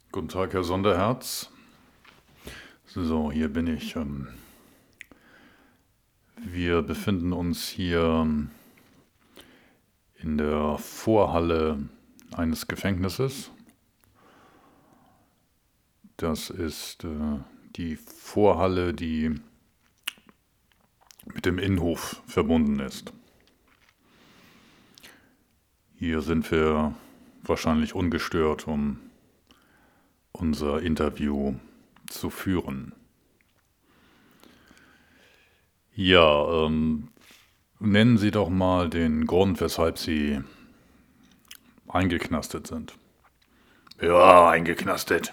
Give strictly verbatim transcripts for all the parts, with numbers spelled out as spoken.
Guten Tag, Herr Sonderherz. So, hier bin ich. Ähm, Wir befinden uns hier ähm, in der Vorhalle eines Gefängnisses. Das ist äh, die Vorhalle, die mit dem Innenhof verbunden ist. Hier sind wir wahrscheinlich ungestört, um unser Interview zu führen. Ja, ähm, nennen Sie doch mal den Grund, weshalb Sie eingeknastet sind. Ja, eingeknastet.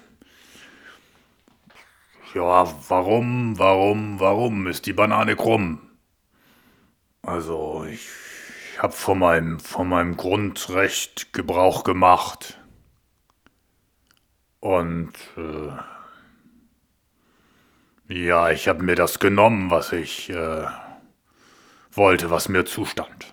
Ja, warum, warum, warum ist die Banane krumm? Also, ich habe von meinem, von meinem Grundrecht Gebrauch gemacht. Und äh, ja, ich habe mir das genommen, was ich äh, wollte, was mir zustand.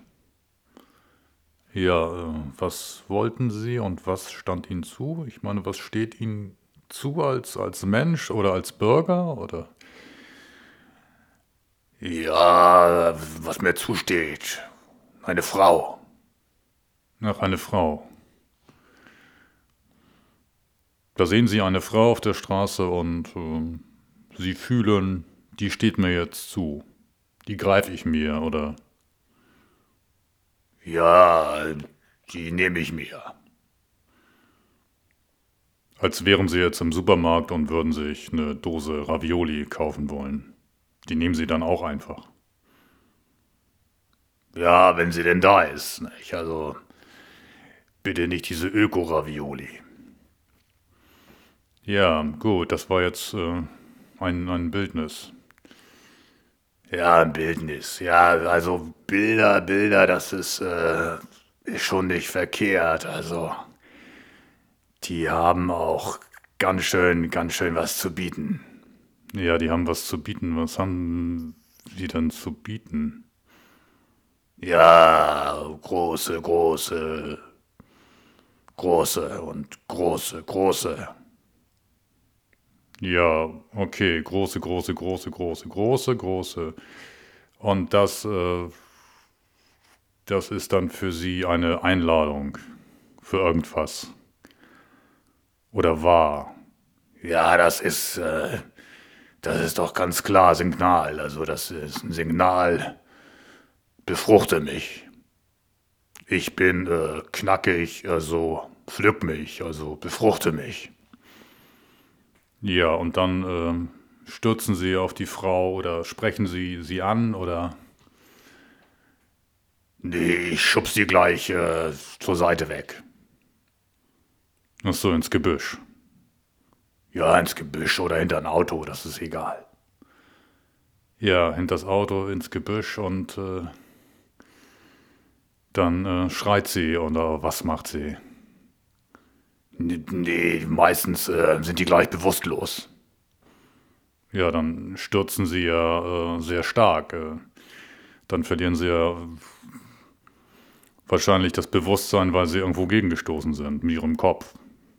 Ja, äh, was wollten Sie und was stand Ihnen zu? Ich meine, was steht Ihnen zu als, als Mensch oder als Bürger oder? Ja, was mir zusteht. Eine Frau. Ach, eine Frau. Da sehen Sie eine Frau auf der Straße und ähm, Sie fühlen, die steht mir jetzt zu. Die greife ich mir oder? Ja, die nehme ich mir. Als wären Sie jetzt im Supermarkt und würden sich eine Dose Ravioli kaufen wollen. Die nehmen Sie dann auch einfach. Ja, wenn sie denn da ist. Nicht? Also, bitte nicht diese Öko-Ravioli. Ja, gut, das war jetzt äh, ein, ein Bildnis. Ja, ein Bildnis. Ja, also Bilder, Bilder, das ist, äh, ist schon nicht verkehrt. Also, die haben auch ganz schön, ganz schön was zu bieten. Ja, die haben was zu bieten. Was haben die denn zu bieten? Ja, große, große, große und große, große. Ja, okay, große, große, große, große, große, große. Und das, äh, das ist dann für Sie eine Einladung für irgendwas. Oder war. Ja, das ist, äh, das ist doch ganz klar Signal. Also, das ist ein Signal, befruchte mich. Ich bin äh, knackig, also pflück mich, also befruchte mich. Ja, und dann ähm, stürzen Sie auf die Frau oder sprechen Sie sie an oder. Nee, ich schubs die gleich äh, zur Seite weg. Ach so, ins Gebüsch. Ja, ins Gebüsch oder hinter ein Auto, das ist egal. Ja, hinters Auto, ins Gebüsch und äh, dann äh, schreit sie oder was macht sie? Nee, nee meistens äh, sind die gleich bewusstlos. Ja, dann stürzen sie ja äh, sehr stark. Äh, dann verlieren sie ja wahrscheinlich das Bewusstsein, weil sie irgendwo gegengestoßen sind mit ihrem Kopf.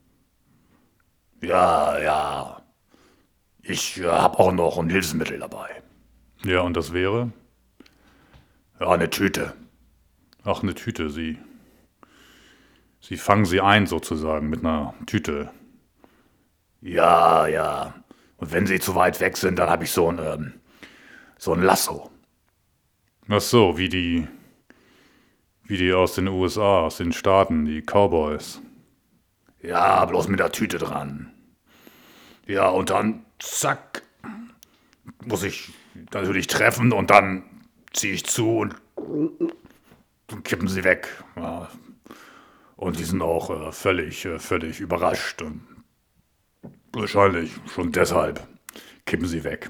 Ja, ja. Ich äh, hab auch noch ein Hilfsmittel dabei. Ja, und das wäre? Ja, eine Tüte. Ach, eine Tüte. Sie, sie fangen sie ein sozusagen mit einer Tüte. Ja, ja. Und wenn sie zu weit weg sind, dann habe ich so ein, ähm, so ein Lasso. Ach so, wie die, wie die aus den U S A, aus den Staaten, die Cowboys. Ja, bloß mit der Tüte dran. Ja, und dann, zack, muss ich natürlich treffen und dann ziehe ich zu und kippen sie weg. Ja. Und die sind auch äh, völlig, äh, völlig überrascht. Und wahrscheinlich schon deshalb kippen sie weg.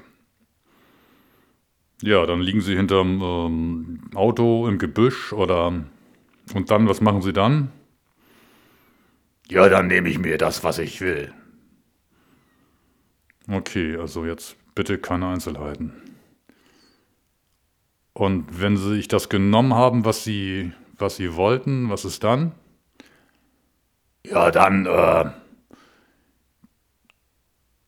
Ja, dann liegen sie hinterm ähm, Auto im Gebüsch oder. Und dann, was machen sie dann? Ja, dann nehme ich mir das, was ich will. Okay, also jetzt bitte keine Einzelheiten. Und wenn sie sich das genommen haben, was sie, was sie wollten, was ist dann? Ja, dann, äh,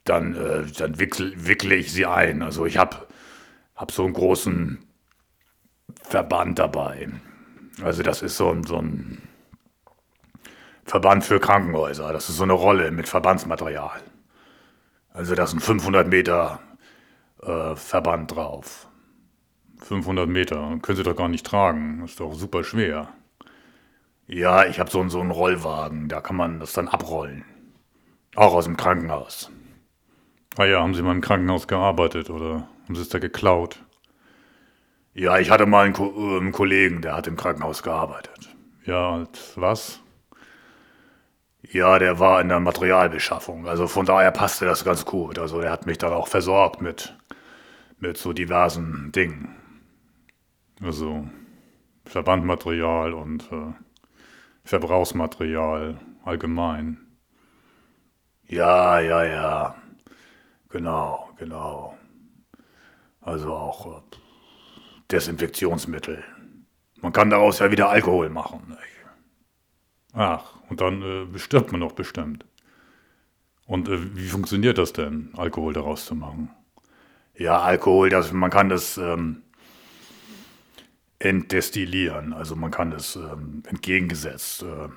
dann, äh, dann wickel, wickle ich sie ein. Also ich habe hab so einen großen Verband dabei. Also das ist so ein, so ein Verband für Krankenhäuser. Das ist so eine Rolle mit Verbandsmaterial. Also da ist ein fünfhundert Meter äh, Verband drauf. fünfhundert Meter, können Sie doch gar nicht tragen. Das ist doch super schwer. Ja, ich habe so, einen- so einen Rollwagen, da kann man das dann abrollen. Auch aus dem Krankenhaus. Ah ja, haben Sie mal im Krankenhaus gearbeitet oder haben Sie es da geklaut? Ja, ich hatte mal einen, Ko äh, einen Kollegen, der hat im Krankenhaus gearbeitet. Ja, als was? Ja, der war in der Materialbeschaffung. Also von daher passte das ganz gut. Also der hat mich dann auch versorgt mit, mit so diversen Dingen. Also Verbandmaterial und äh, Verbrauchsmaterial allgemein. Ja, ja, ja. Genau, genau. Also auch äh, Desinfektionsmittel. Man kann daraus ja wieder Alkohol machen. Nicht? Ach, und dann äh, stirbt man doch bestimmt. Und äh, wie funktioniert das denn, Alkohol daraus zu machen? Ja, Alkohol, das, man kann das ähm, entdestillieren. Also man kann das ähm, entgegengesetzt äh,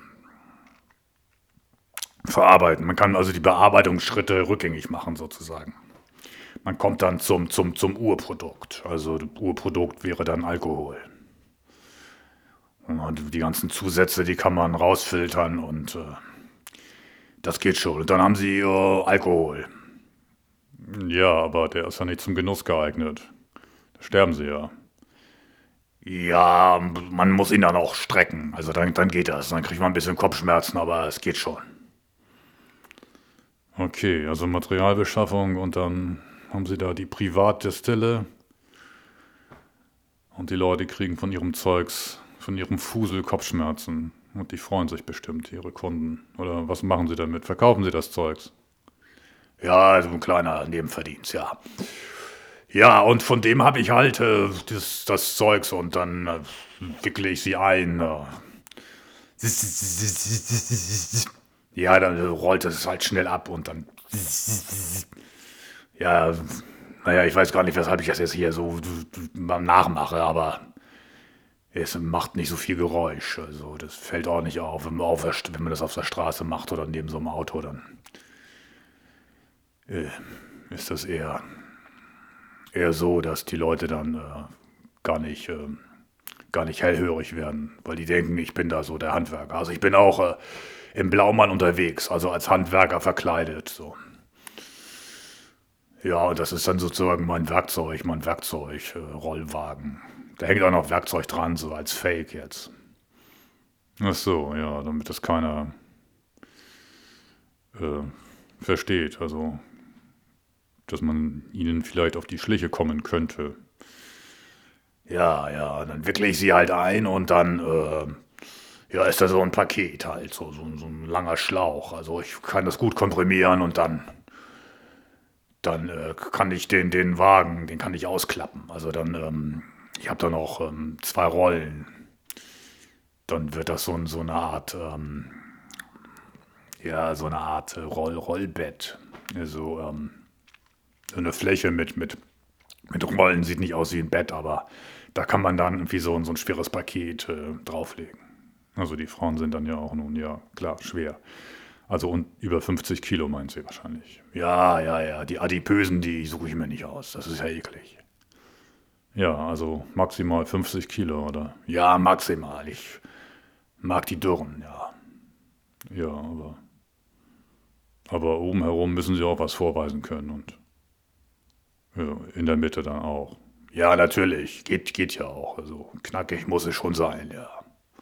verarbeiten. Man kann also die Bearbeitungsschritte rückgängig machen sozusagen. Man kommt dann zum, zum, zum Urprodukt. Also das Urprodukt wäre dann Alkohol. Und die ganzen Zusätze, die kann man rausfiltern und äh, das geht schon. Und dann haben sie äh, Alkohol. Ja, aber der ist ja nicht zum Genuss geeignet. Da sterben sie ja. Ja, man muss ihn dann auch strecken. Also dann, dann geht das. Dann kriegt man ein bisschen Kopfschmerzen, aber es geht schon. Okay, also Materialbeschaffung und dann haben sie da die Privatdestille und die Leute kriegen von ihrem Zeugs, von ihrem Fusel Kopfschmerzen und die freuen sich bestimmt, ihre Kunden. Oder was machen sie damit? Verkaufen sie das Zeugs? Ja, so ein kleiner Nebenverdienst, ja. Ja, und von dem habe ich halt äh, das, das Zeugs und dann äh, wickle ich sie ein. Äh. Ja, dann äh, rollt es halt schnell ab und dann. Ja, naja, ich weiß gar nicht, weshalb ich das jetzt hier so nachmache, aber es macht nicht so viel Geräusch. Also das fällt auch nicht auf, wenn man, auf der, wenn man das auf der Straße macht oder neben so einem Auto, dann äh, ist das eher, eher so, dass die Leute dann äh, gar nicht, äh, gar nicht hellhörig werden, weil die denken, ich bin da so der Handwerker. Also ich bin auch äh, im Blaumann unterwegs, also als Handwerker verkleidet. So. Ja, und das ist dann sozusagen mein Werkzeug, mein Werkzeug-Rollwagen. Da hängt auch noch Werkzeug dran, so als Fake jetzt. Ach so, ja, damit das keiner äh, versteht. Also, dass man ihnen vielleicht auf die Schliche kommen könnte. Ja, ja, dann wickle ich sie halt ein und dann, äh, ja, ist da so ein Paket halt, so, so, so ein langer Schlauch. Also ich kann das gut komprimieren und dann, dann äh, kann ich den, den Wagen, den kann ich ausklappen. Also dann, ähm, ich habe dann auch ähm, zwei Rollen. Dann wird das so, ein- so eine Art, ähm, ja, so eine Art äh, Roll, Rollbett. Also ähm, so eine Fläche mit, mit, mit Rollen, sieht nicht aus wie ein Bett, aber da kann man dann irgendwie so, ein- so ein schweres Paket äh, drauflegen. Also die Frauen sind dann ja auch nun, ja, klar, schwer. Also und über fünfzig Kilo meinen sie wahrscheinlich. Ja, ja, ja, die Adipösen, die suche ich mir nicht aus. Das ist ja eklig. Ja, also maximal fünfzig Kilo, oder? Ja, maximal. Ich mag die Dürren, ja. Ja, aber, aber oben herum müssen sie auch was vorweisen können und ja, in der Mitte dann auch. Ja, natürlich. Geht, geht ja auch. Also knackig muss es schon sein, ja.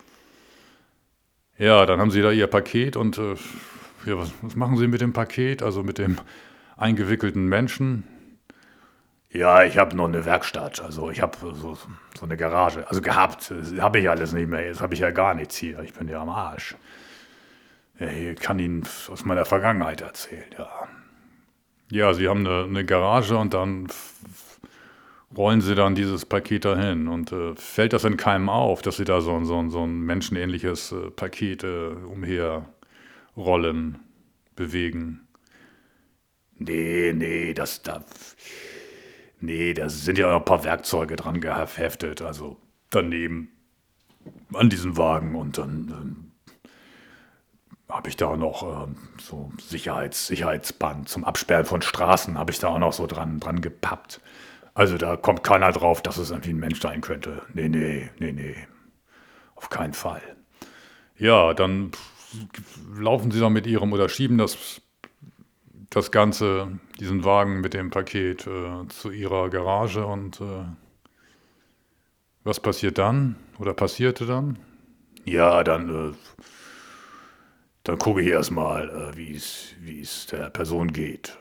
Ja, dann haben sie da ihr Paket und äh, ja, was, was machen sie mit dem Paket, also mit dem eingewickelten Menschen? Ja, ich habe noch eine Werkstatt. Also ich habe so, so eine Garage. Also gehabt. Habe ich alles nicht mehr. Jetzt habe ich ja gar nichts hier. Ich bin ja am Arsch. Ja, ich kann Ihnen aus meiner Vergangenheit erzählen, ja. Ja, sie haben eine, eine Garage und dann f- rollen sie dann dieses Paket dahin und äh, fällt das in keinem auf, dass sie da so, ein- so, ein- so ein menschenähnliches äh, Paket äh, umherrollen, bewegen? Nee, nee, das da. Nee, da sind ja noch ein paar Werkzeuge dran geheftet, also daneben an diesem Wagen und dann ähm, habe ich da auch noch ähm, so Sicherheits, Sicherheitsband zum Absperren von Straßen habe ich da auch noch so dran, dran gepappt. Also da kommt keiner drauf, dass es irgendwie ein Mensch sein könnte. Nee, nee, nee, nee, auf keinen Fall. Ja, dann laufen Sie dann mit Ihrem oder schieben das, das Ganze, diesen Wagen mit dem Paket äh, zu Ihrer Garage und äh, was passiert dann? Oder passierte dann? Ja, dann, äh, dann gucke ich erstmal, äh, wie es wie es der Person geht.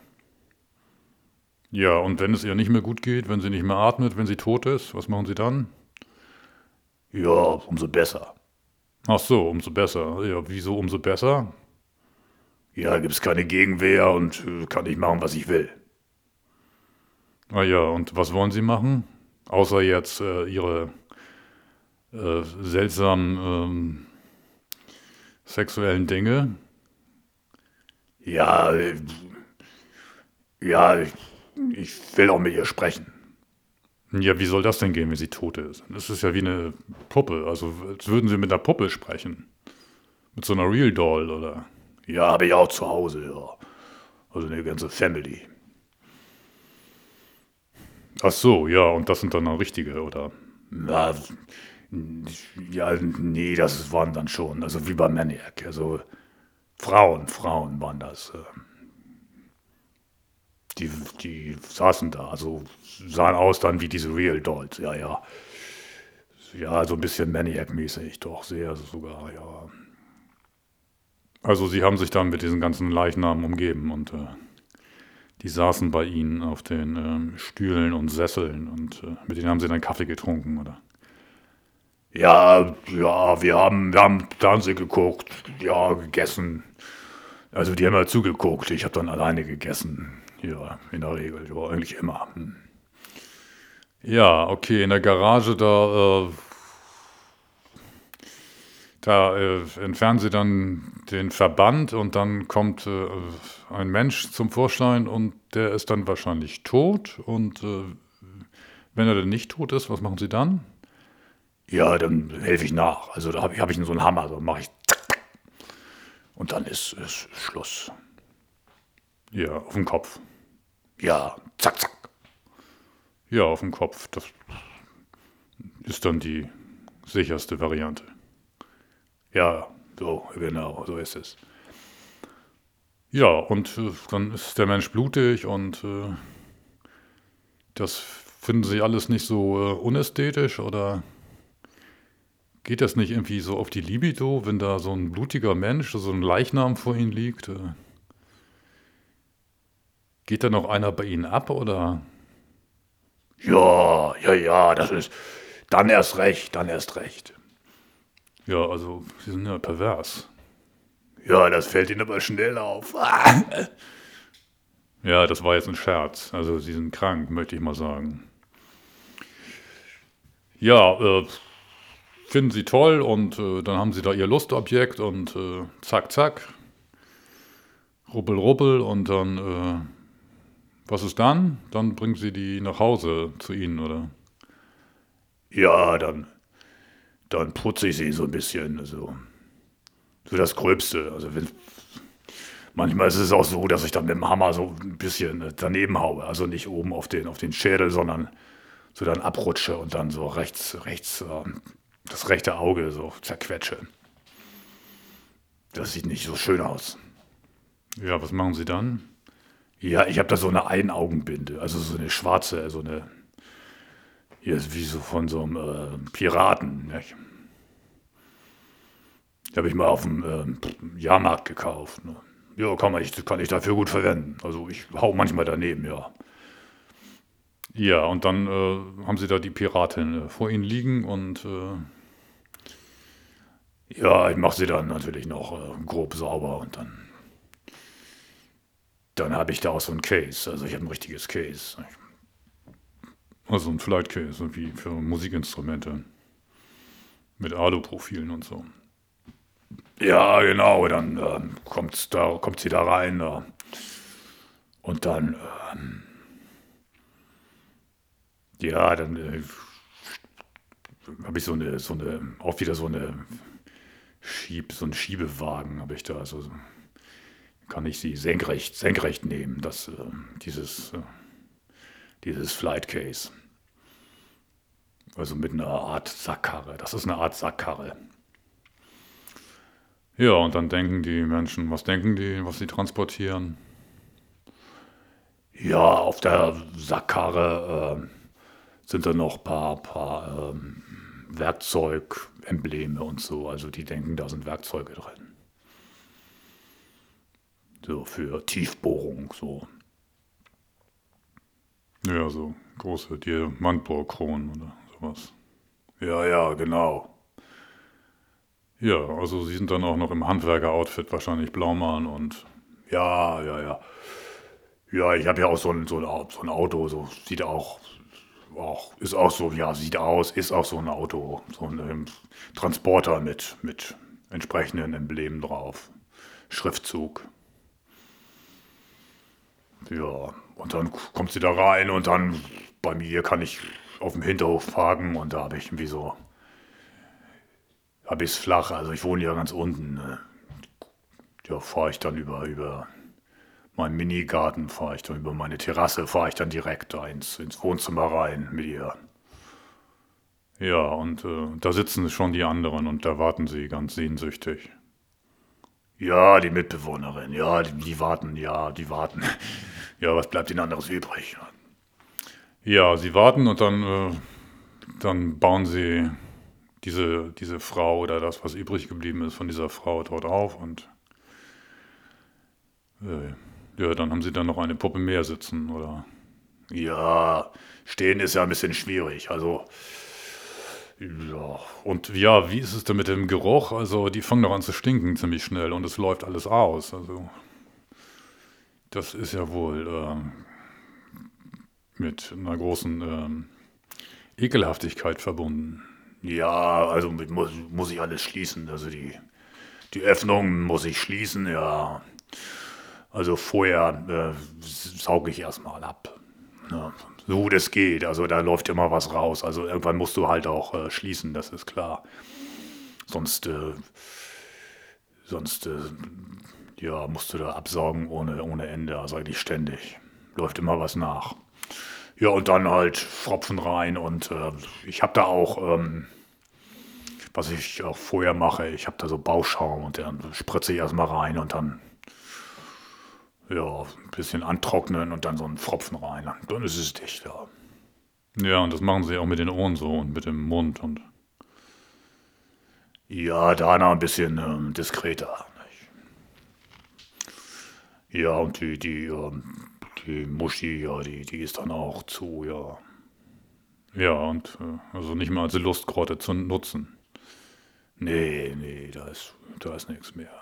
Ja, und wenn es ihr nicht mehr gut geht, wenn sie nicht mehr atmet, wenn sie tot ist, was machen Sie dann? Ja, umso besser. Ach so, umso besser. Ja, wieso umso besser? Ja, gibt es keine Gegenwehr und äh, kann ich machen, was ich will. Ah ja, und was wollen Sie machen? Außer jetzt äh, Ihre äh, seltsamen ähm, sexuellen Dinge. Ja, äh, ja, ich, ich will auch mit ihr sprechen. Ja, wie soll das denn gehen, wenn sie tot ist? Das ist ja wie eine Puppe. Also, als würden Sie mit einer Puppe sprechen. Mit so einer Real Doll, oder? Ja, habe ich auch zu Hause, ja. Also eine ganze Family. Ach so, ja, und das sind dann auch richtige, oder? Na, ja, nee, das waren dann schon, also wie bei Maniac. Also Frauen, Frauen waren das. äh, Die, die saßen da, also sahen aus dann wie diese Real Dolls, ja, ja. Ja, so ein bisschen Maniac-mäßig, doch, sehr sogar, ja. Also, Sie haben sich dann mit diesen ganzen Leichnamen umgeben und äh, die saßen bei Ihnen auf den ähm, Stühlen und Sesseln und äh, mit denen haben Sie dann Kaffee getrunken, oder? Ja, ja, wir haben, wir haben Fernsehen geguckt, ja, gegessen. Also die haben ja zugeguckt, ich habe dann alleine gegessen. Ja, in der Regel, ja, eigentlich immer. Hm. Ja, okay, in der Garage, da, äh, da äh, entfernen Sie dann den Verband und dann kommt äh, ein Mensch zum Vorschein und der ist dann wahrscheinlich tot. Und äh, wenn er denn nicht tot ist, was machen Sie dann? Ja, dann helfe ich nach. Also da habe ich, hab ich so einen Hammer, so mache ich und dann ist, ist Schluss. Ja, auf dem Kopf. Ja, zack, zack. Ja, auf dem Kopf. Das ist dann die sicherste Variante. Ja, so, genau, so ist es. Ja, und äh, dann ist der Mensch blutig und äh, das finden Sie alles nicht so äh, unästhetisch oder geht das nicht irgendwie so auf die Libido, wenn da so ein blutiger Mensch, so ein Leichnam vor Ihnen liegt? Äh, geht da noch einer bei Ihnen ab oder? Ja, ja, ja, das ist, dann erst recht, dann erst recht. Ja, also Sie sind ja pervers. Ja, das fällt Ihnen aber schnell auf. Ja, das war jetzt ein Scherz. Also Sie sind krank, möchte ich mal sagen. Ja, äh, finden Sie toll und äh, dann haben Sie da Ihr Lustobjekt und äh, zack, zack, rubbel, rubbel und dann, äh, was ist dann? Dann bringen Sie die nach Hause zu Ihnen, oder? Ja, dann, dann putze ich sie so ein bisschen, also so das Gröbste. Also wenn, manchmal ist es auch so, dass ich dann mit dem Hammer so ein bisschen daneben haue. Also nicht oben auf den, auf den Schädel, sondern so dann abrutsche und dann so rechts, rechts ähm, das rechte Auge so zerquetsche. Das sieht nicht so schön aus. Ja, was machen Sie dann? Ja, ich habe da so eine Einaugenbinde, also so eine schwarze, so eine, hier ist wie so von so einem äh, Piraten. Nicht? Die habe ich mal auf dem ähm, Jahrmarkt gekauft. Ne? Ja, kann, man, ich, kann ich dafür gut verwenden. Also ich hau manchmal daneben, ja. Ja, und dann äh, haben Sie da die Piratin äh, vor Ihnen liegen und äh, Ja, ich mache sie dann natürlich noch äh, grob sauber und dann, dann habe ich da auch so ein Case. Also ich habe ein richtiges Case. also ein Flight Case, wie für Musikinstrumente mit Alu-Profilen und so. Ja, genau, dann ähm, kommt, da, kommt sie da rein. Da, Und dann, ähm, ja, dann äh, habe ich so eine, so eine, auch wieder so eine Schieb, so einen Schiebewagen habe ich da. Also kann ich sie senkrecht, senkrecht nehmen, das, äh, dieses, äh, dieses Flight Case. Also mit einer Art Sackkarre. Das ist eine Art Sackkarre. Ja, und dann denken die Menschen, was denken die, was sie transportieren? Ja, auf der Sackkarre äh, sind da noch ein paar, paar ähm, Werkzeugembleme und so. Also die denken, da sind Werkzeuge drin. So für Tiefbohrung, so. Ja, so große Diamantbohrkronen oder sowas. Ja, ja, genau. Ja, also sie sind dann auch noch im Handwerker-Outfit wahrscheinlich Blaumann und Ja, ja, ja. Ja, ich habe ja auch so ein, so ein, Au- so ein Auto, so sieht auch, auch, ist auch so, ja, sieht aus, ist auch so ein Auto, so ein ähm, Transporter mit, mit entsprechenden Emblemen drauf. Schriftzug. Ja, und dann kommt sie da rein und dann bei mir kann ich auf dem Hinterhof parken und da habe ich irgendwie so, habe ich es flach, also ich wohne ja ganz unten. Ne? Ja, fahre ich dann über, über meinen Minigarten, fahre ich dann über meine Terrasse, fahre ich dann direkt da ins, ins Wohnzimmer rein mit ihr. ja, und äh, da sitzen schon die anderen und da warten sie ganz sehnsüchtig. Ja, die Mitbewohnerin, ja, die, die warten, ja, die warten. Ja, was bleibt ihnen anderes übrig? Ja, sie warten und dann, äh, dann bauen sie diese, diese Frau oder das, was übrig geblieben ist von dieser Frau dort auf und äh, ja, dann haben sie dann noch eine Puppe mehr sitzen oder Ja, stehen ist ja ein bisschen schwierig, also, ja, und ja, wie ist es denn mit dem Geruch? Also die fangen doch an zu stinken ziemlich schnell und es läuft alles aus. Also das ist ja wohl ähm, mit einer großen ähm, Ekelhaftigkeit verbunden. ja, also mit, muss, muss ich alles schließen, also die, die Öffnung muss ich schließen, ja. Also vorher äh, sauge ich erstmal ab. Ne? So gut es geht. Also da läuft immer was raus. Also irgendwann musst du halt auch äh, schließen, das ist klar. Sonst, äh, sonst äh, ja, musst du da absaugen ohne, ohne Ende. Also eigentlich ständig. Läuft immer was nach. Ja, und dann halt Pfropfen rein. Und äh, ich habe da auch, ähm, was ich auch vorher mache, ich habe da so Bauschaum und dann spritze ich erstmal rein und dann ja, ein bisschen antrocknen und dann so einen Pfropfen rein. Dann ist es dicht, ja. Ja, und das machen sie auch mit den Ohren so und mit dem Mund und Ja, da noch ein bisschen ähm, diskreter. Nicht? Ja, und die, die, ähm, die Muschi, ja, die, die ist dann auch zu, ja. ja, und äh, also nicht mal als Lustgrotte zu nutzen. Nee, nee, da ist, da ist nichts mehr.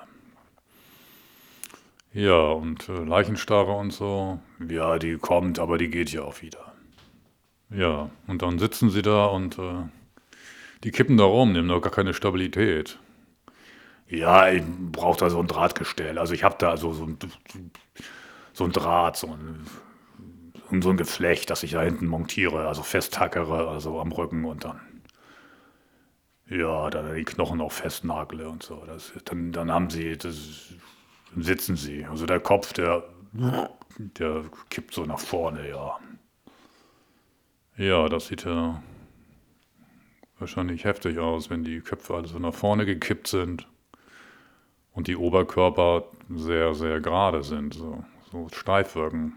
Ja, und äh, Leichenstarre und so. Ja, die kommt, aber die geht ja auch wieder. Ja, und dann sitzen sie da und äh, die kippen da rum, nehmen doch gar keine Stabilität. Ja, ich brauche da so ein Drahtgestell. Also ich habe da so, so, ein, so ein Draht, so ein, so ein Geflecht, das ich da hinten montiere, also festtackere, also am Rücken und dann, ja, dann die Knochen auch festnagle und so. Das, dann, dann haben sie, das, dann sitzen sie. Also der Kopf, der, der kippt so nach vorne, ja. Ja, das sieht ja wahrscheinlich heftig aus, wenn die Köpfe alle so nach vorne gekippt sind und die Oberkörper sehr, sehr gerade sind, so, so steif wirken.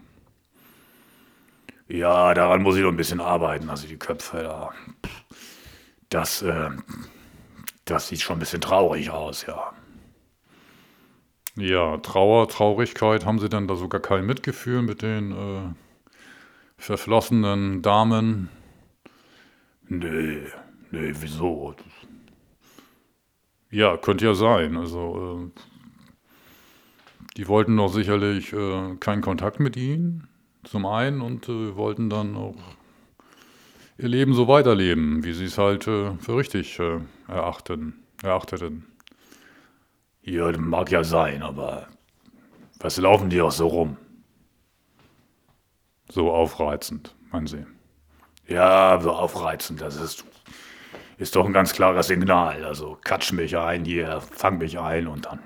Ja, daran muss ich noch ein bisschen arbeiten. Also die Köpfe, da, das, äh, das sieht schon ein bisschen traurig aus, ja. Ja, Trauer, Traurigkeit, haben Sie denn da sogar kein Mitgefühl mit den äh, verflossenen Damen? Nee, nee, wieso? Ja, könnte ja sein. Also, äh, die wollten doch sicherlich äh, keinen Kontakt mit Ihnen, zum einen, und äh, wollten dann auch ihr Leben so weiterleben, wie sie es halt äh, für richtig äh, erachten, erachteten. Ja, das mag ja sein, aber was laufen die auch so rum? So aufreizend, meinen Sie? Ja, so aufreizend, das ist, ist doch ein ganz klares Signal. Also katsch mich ein hier, fang mich ein und dann.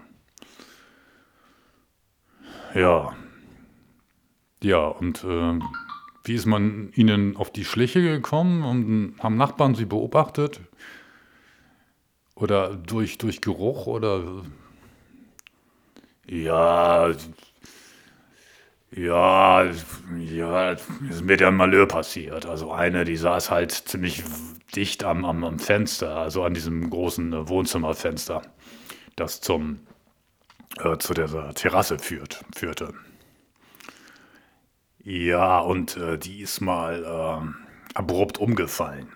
Ja, Ja, und äh, wie ist man Ihnen auf die Schliche gekommen? Und haben Nachbarn Sie beobachtet? Oder durch, durch Geruch? Oder ja, ja, ja, ist mir der Malheur passiert. Also eine, die saß halt ziemlich dicht am, am, am Fenster, also an diesem großen äh, Wohnzimmerfenster, das zum, äh, zu dieser Terrasse führt, führte. Ja, und äh, die ist mal ähm, abrupt umgefallen.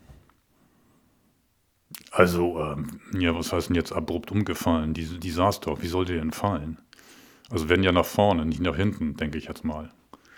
Also, ähm, ja, was heißt denn jetzt abrupt umgefallen? Die, die saß doch. Wie soll die denn fallen? Also wenn ja nach vorne, nicht nach hinten, denke ich jetzt mal.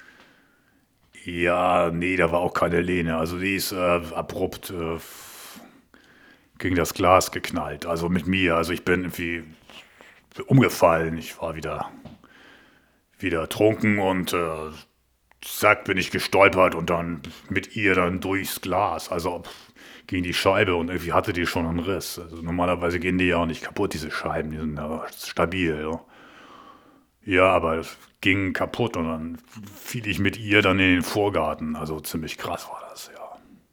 ja, nee, da war auch keine Lehne. Also die ist äh, abrupt äh, gegen das Glas geknallt. Also mit mir. Also ich bin irgendwie umgefallen. Ich war wieder, wieder trunken und äh, zack, bin ich gestolpert und dann mit ihr dann durchs Glas. Also gegen die Scheibe und irgendwie hatte die schon einen Riss. Also normalerweise gehen die ja auch nicht kaputt, diese Scheiben. Die sind ja stabil. Ja. Ja, aber es ging kaputt und dann fiel ich mit ihr dann in den Vorgarten. Also ziemlich krass war das, ja.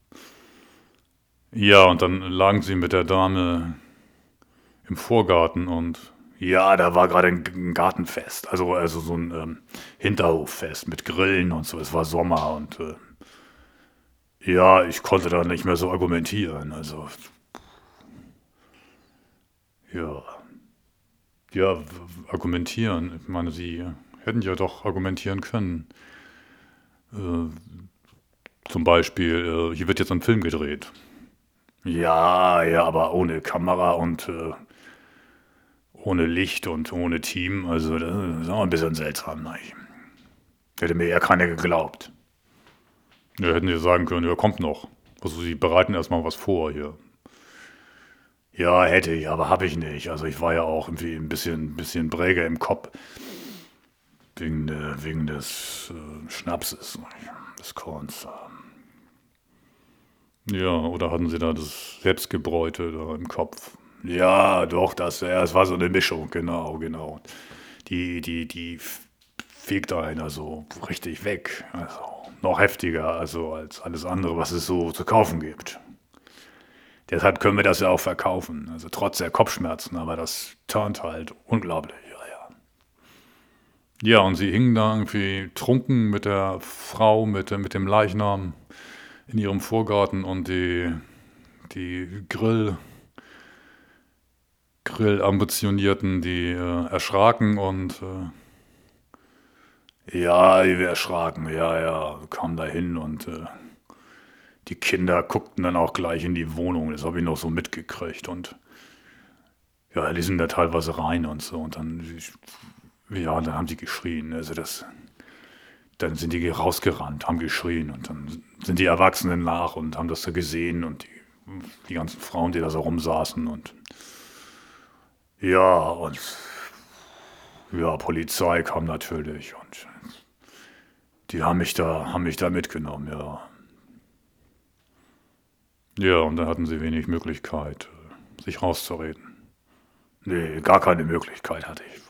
Ja, und dann lagen Sie mit der Dame im Vorgarten und Ja, da war gerade ein, ein Gartenfest, also, also so ein ähm, Hinterhoffest mit Grillen und so. Es war Sommer und äh, ja, ich konnte da nicht mehr so argumentieren. Also, ja, ja, w- argumentieren. Ich meine, Sie hätten ja doch argumentieren können. Äh, Zum Beispiel, äh, hier wird jetzt ein Film gedreht. ja, ja, aber ohne Kamera und äh, ohne Licht und ohne Team. Also, das ist auch ein bisschen seltsam. Ne? Hätte mir ja keiner geglaubt. Ja, hätten Sie sagen können, ja, kommt noch. Also Sie bereiten erstmal was vor hier. Ja, hätte ich, aber habe ich nicht. Also ich war ja auch irgendwie ein bisschen, bisschen bräge im Kopf wegen, äh, wegen des äh, Schnapses, des Korns. Ja, oder hatten Sie da das Selbstgebräute da im Kopf? Ja, doch, das, ja, es war so eine Mischung, genau, genau. Die, die, die fegt einer so richtig weg. Also noch heftiger, also als alles andere, was es so zu kaufen gibt. Deshalb können wir das ja auch verkaufen. Also trotz der Kopfschmerzen, aber das turnt halt unglaublich. Ja, ja. Ja, und Sie hingen da irgendwie trunken mit der Frau, mit, dem- mit dem Leichnam in ihrem Vorgarten und die, die Grill, Grillambitionierten, die äh, erschraken und äh, Ja, die wir erschraken, ja, ja, kamen da hin und äh, die Kinder guckten dann auch gleich in die Wohnung, das habe ich noch so mitgekriegt und ja, die sind da teilweise rein und so und dann, ja, dann haben die geschrien, also das, dann sind die rausgerannt, haben geschrien und dann sind die Erwachsenen nach und haben das da gesehen und die, die ganzen Frauen, die da so rumsaßen und ja, und ja, Polizei kam natürlich und die haben mich da, haben mich da mitgenommen, ja. ja, und da hatten sie wenig Möglichkeit, äh, sich rauszureden. Nee, gar keine Möglichkeit hatte ich.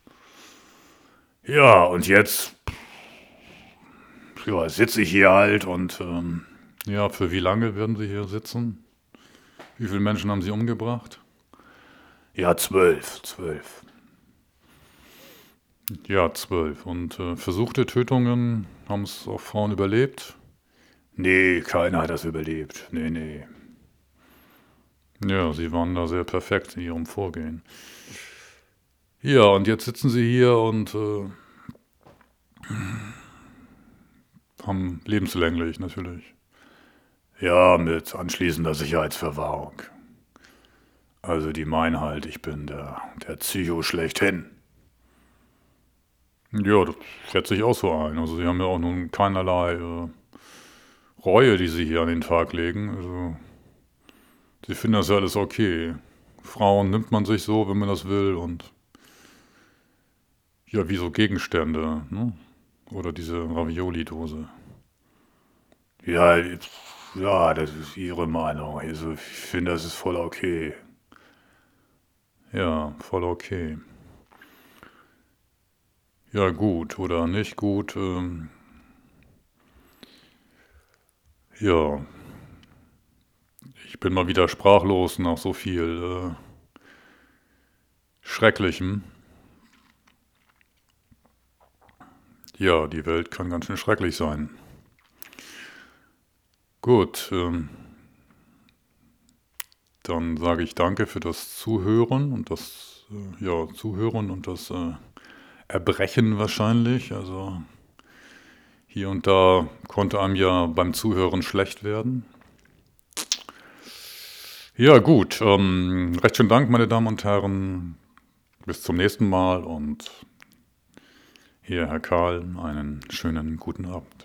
Ja, und jetzt, ja, sitze ich hier halt und ähm, Ja, für wie lange werden Sie hier sitzen? Wie viele Menschen haben Sie umgebracht? ja, zwölf, zwölf. Ja, zwölf. Und äh, versuchte Tötungen, haben es auch Frauen überlebt? Nee, keiner hat das überlebt. Nee, nee. Ja, Sie waren da sehr perfekt in Ihrem Vorgehen. Ja, und jetzt sitzen Sie hier und äh, haben lebenslänglich natürlich. Ja, mit anschließender Sicherheitsverwahrung. Also die meinen halt, ich bin der, der Psycho schlechthin. Ja, das schätze ich auch so ein. Also Sie haben ja auch nun keinerlei äh, Reue, die Sie hier an den Tag legen. Also Sie finden das ja alles okay. Frauen nimmt man sich so, wenn man das will und ja, wie so Gegenstände, ne? Oder diese Ravioli-Dose. Ja, ja, das ist Ihre Meinung. Also ich finde, das ist voll okay. Ja, voll okay. Ja, gut oder nicht gut. Ähm, ja, ich bin mal wieder sprachlos nach so viel äh, Schrecklichem. Ja, die Welt kann ganz schön schrecklich sein. Gut, ähm, dann sage ich danke für das Zuhören und das äh, ja, Zuhören und das äh, Erbrechen wahrscheinlich. Also hier und da konnte einem ja beim Zuhören schlecht werden. Ja, gut. Ähm, recht schönen Dank, meine Damen und Herren. Bis zum nächsten Mal und hier, Herr Karl, einen schönen guten Abend.